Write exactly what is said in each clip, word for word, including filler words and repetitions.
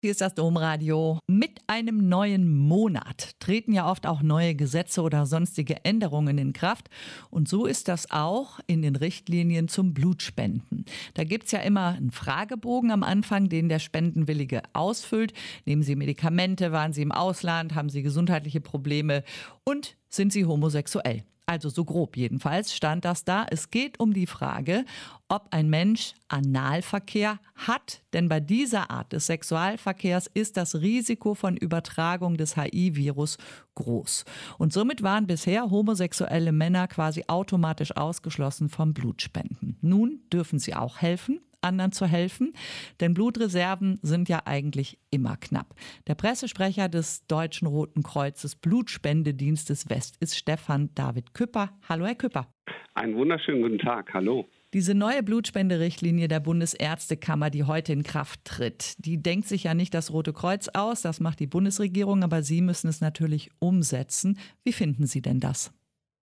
Hier ist das Domradio. Mit einem neuen Monat treten ja oft auch neue Gesetze oder sonstige Änderungen in Kraft. Und so ist das auch in den Richtlinien zum Blutspenden. Da gibt es ja immer einen Fragebogen am Anfang, den der Spendenwillige ausfüllt. Nehmen Sie Medikamente, waren Sie im Ausland, haben Sie gesundheitliche Probleme und sind Sie homosexuell? Also so grob jedenfalls stand das da. Es geht um die Frage, ob ein Mensch Analverkehr hat. Denn bei dieser Art des Sexualverkehrs ist das Risiko von Übertragung des H I-Virus groß. Und somit waren bisher homosexuelle Männer quasi automatisch ausgeschlossen vom Blutspenden. Nun dürfen sie auch helfen, anderen zu helfen, denn Blutreserven sind ja eigentlich immer knapp. Der Pressesprecher des Deutschen Roten Kreuzes Blutspendedienstes West ist Stefan David Küpper. Hallo, Herr Küpper. Einen wunderschönen guten Tag. Hallo. Diese neue Blutspenderichtlinie der Bundesärztekammer, die heute in Kraft tritt, die denkt sich ja nicht das Rote Kreuz aus, das macht die Bundesregierung, aber Sie müssen es natürlich umsetzen. Wie finden Sie denn das?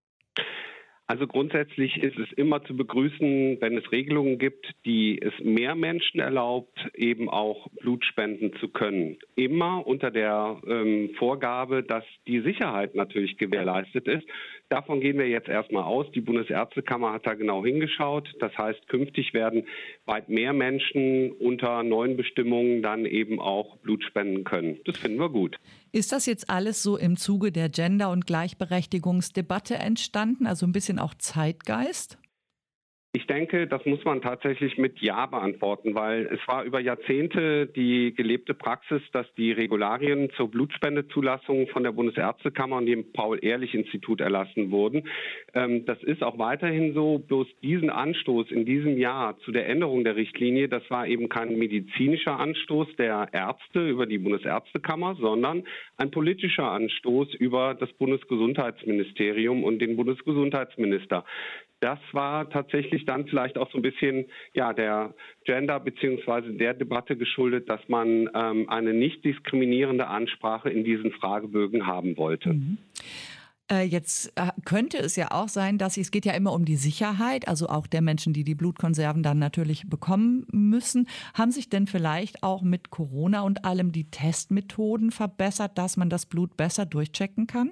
Also grundsätzlich ist es immer zu begrüßen, wenn es Regelungen gibt, die es mehr Menschen erlaubt, eben auch Blut spenden zu können. Immer unter der ähm, Vorgabe, dass die Sicherheit natürlich gewährleistet ist. Davon gehen wir jetzt erstmal aus. Die Bundesärztekammer hat da genau hingeschaut. Das heißt, künftig werden weit mehr Menschen unter neuen Bestimmungen dann eben auch Blut spenden können. Das finden wir gut. Ist das jetzt alles so im Zuge der Gender- und Gleichberechtigungsdebatte entstanden, also ein bisschen auch Zeitgeist? Ich denke, das muss man tatsächlich mit Ja beantworten, weil es war über Jahrzehnte die gelebte Praxis, dass die Regularien zur Blutspendezulassung von der Bundesärztekammer und dem Paul-Ehrlich-Institut erlassen wurden. Ähm, das ist auch weiterhin so, bloß diesen Anstoß in diesem Jahr zu der Änderung der Richtlinie, das war eben kein medizinischer Anstoß der Ärzte über die Bundesärztekammer, sondern ein politischer Anstoß über das Bundesgesundheitsministerium und den Bundesgesundheitsminister. Das war tatsächlich dann vielleicht auch so ein bisschen ja der Gender- bzw. der Debatte geschuldet, dass man ähm, eine nicht diskriminierende Ansprache in diesen Fragebögen haben wollte. Mhm. Äh, jetzt äh, könnte es ja auch sein, dass es geht ja immer um die Sicherheit, also auch der Menschen, die die Blutkonserven dann natürlich bekommen müssen. Haben sich denn vielleicht auch mit Corona und allem die Testmethoden verbessert, dass man das Blut besser durchchecken kann?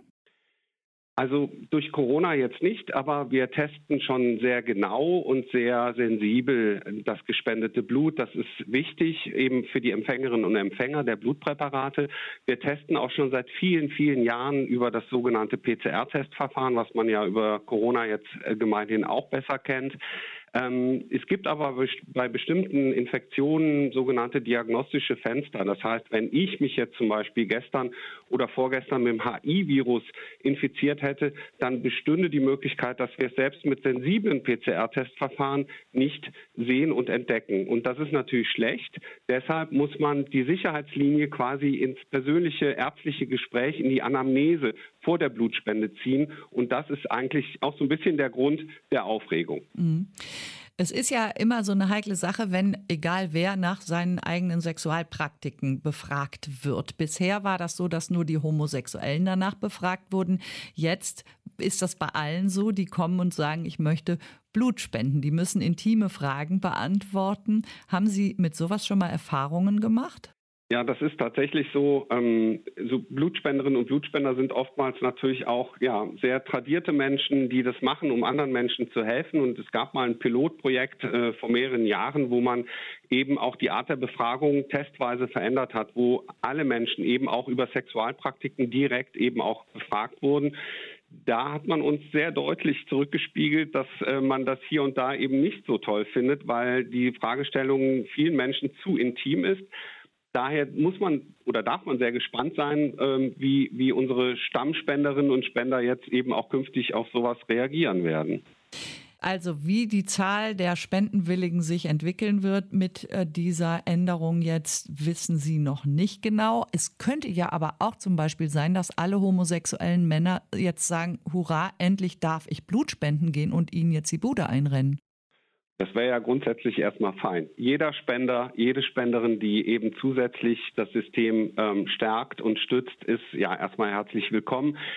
Also durch Corona jetzt nicht, aber wir testen schon sehr genau und sehr sensibel das gespendete Blut. Das ist wichtig eben für die Empfängerinnen und Empfänger der Blutpräparate. Wir testen auch schon seit vielen, vielen Jahren über das sogenannte P C R-Testverfahren, was man ja über Corona jetzt gemeinhin auch besser kennt. Ähm, es gibt aber bei bestimmten Infektionen sogenannte diagnostische Fenster. Das heißt, wenn ich mich jetzt zum Beispiel gestern oder vorgestern mit dem H I-Virus infiziert hätte, dann bestünde die Möglichkeit, dass wir es selbst mit sensiblen P C R-Testverfahren nicht sehen und entdecken. Und das ist natürlich schlecht. Deshalb muss man die Sicherheitslinie quasi ins persönliche ärztliche Gespräch, in die Anamnese vor der Blutspende ziehen. Und das ist eigentlich auch so ein bisschen der Grund der Aufregung. Mhm. Es ist ja immer so eine heikle Sache, wenn egal wer nach seinen eigenen Sexualpraktiken befragt wird. Bisher war das so, dass nur die Homosexuellen danach befragt wurden. Jetzt ist das bei allen so, die kommen und sagen, ich möchte Blut spenden. Die müssen intime Fragen beantworten. Haben Sie mit sowas schon mal Erfahrungen gemacht? Ja, das ist tatsächlich so. Ähm, so Blutspenderinnen und Blutspender sind oftmals natürlich auch ja sehr tradierte Menschen, die das machen, um anderen Menschen zu helfen. Und es gab mal ein Pilotprojekt äh, vor mehreren Jahren, wo man eben auch die Art der Befragung testweise verändert hat, wo alle Menschen eben auch über Sexualpraktiken direkt eben auch befragt wurden. Da hat man uns sehr deutlich zurückgespiegelt, dass äh, man das hier und da eben nicht so toll findet, weil die Fragestellung vielen Menschen zu intim ist. Daher muss man oder darf man sehr gespannt sein, ähm, wie, wie unsere Stammspenderinnen und Spender jetzt eben auch künftig auf sowas reagieren werden. Also wie die Zahl der Spendenwilligen sich entwickeln wird mit äh, dieser Änderung jetzt, wissen Sie noch nicht genau. Es könnte ja aber auch zum Beispiel sein, dass alle homosexuellen Männer jetzt sagen, hurra, endlich darf ich Blut spenden gehen und ihnen jetzt die Bude einrennen. Das wäre ja grundsätzlich erstmal fein. Jeder Spender, jede Spenderin, die eben zusätzlich das System ähm, stärkt und stützt, ist ja erstmal herzlich willkommen.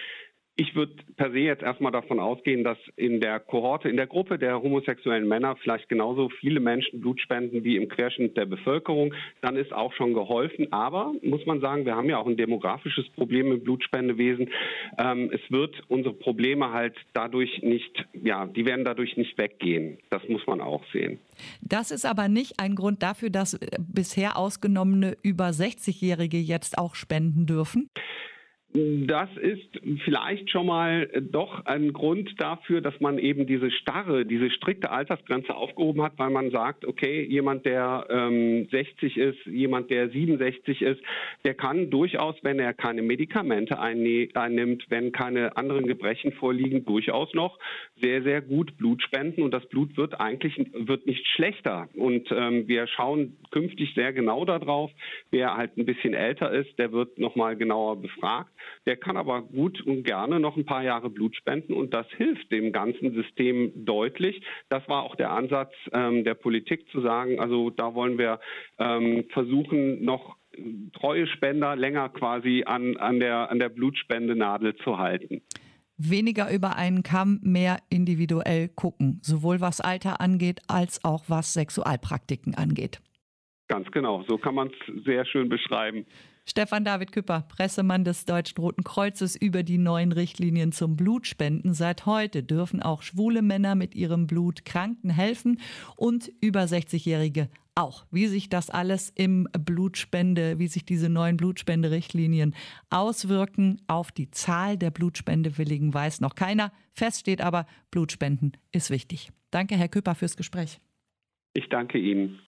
Ich würde per se jetzt erstmal davon ausgehen, dass in der Kohorte, in der Gruppe der homosexuellen Männer vielleicht genauso viele Menschen Blut spenden wie im Querschnitt der Bevölkerung. Dann ist auch schon geholfen. Aber, muss man sagen, wir haben ja auch ein demografisches Problem im Blutspendewesen. Ähm, es wird unsere Probleme halt dadurch nicht, ja, die werden dadurch nicht weggehen. Das muss man auch sehen. Das ist aber nicht ein Grund dafür, dass bisher ausgenommene über sechzig-Jährige jetzt auch spenden dürfen? Das ist vielleicht schon mal doch ein Grund dafür, dass man eben diese starre, diese strikte Altersgrenze aufgehoben hat, weil man sagt, okay, jemand, der ähm, sechzig ist, jemand, der siebenundsechzig ist, der kann durchaus, wenn er keine Medikamente einnimmt, wenn keine anderen Gebrechen vorliegen, durchaus noch sehr, sehr gut Blut spenden. Und das Blut wird eigentlich wird nicht schlechter. Und ähm, wir schauen künftig sehr genau darauf. Wer halt ein bisschen älter ist, der wird nochmal genauer befragt. Der kann aber gut und gerne noch ein paar Jahre Blut spenden und das hilft dem ganzen System deutlich. Das war auch der Ansatz ähm, der Politik zu sagen, also da wollen wir ähm, versuchen, noch treue Spender länger quasi an, an der, an der Blutspendenadel zu halten. Weniger über einen Kamm, mehr individuell gucken, sowohl was Alter angeht, als auch was Sexualpraktiken angeht. Ganz genau, so kann man es sehr schön beschreiben. Stefan David Küpper, Pressemann des Deutschen Roten Kreuzes, über die neuen Richtlinien zum Blutspenden. Seit heute dürfen auch schwule Männer mit ihrem Blut Kranken helfen und über sechzig-Jährige auch. Wie sich das alles im Blutspende, wie sich diese neuen Blutspenderichtlinien auswirken auf die Zahl der Blutspendewilligen, weiß noch keiner. Fest steht aber, Blutspenden ist wichtig. Danke, Herr Küpper, fürs Gespräch. Ich danke Ihnen.